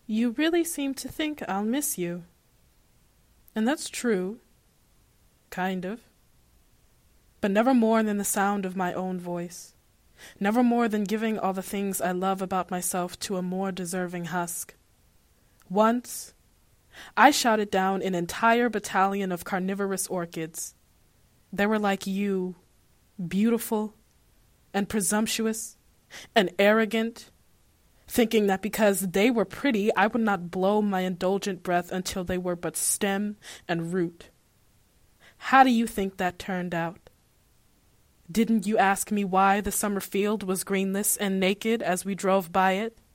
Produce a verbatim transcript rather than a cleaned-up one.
You really seem to think I'll miss you. And that's true. Kind of. But never more than the sound of my own voice. Never more than giving all the things I love about myself to a more deserving husk. Once, I shouted down an entire battalion of carnivorous orchids. They were like you, beautiful and presumptuous and arrogant, thinking that because they were pretty, I would not blow my indulgent breath until they were but stem and root. How do you think that turned out? Didn't you ask me why the summer field was greenless and naked as we drove by it?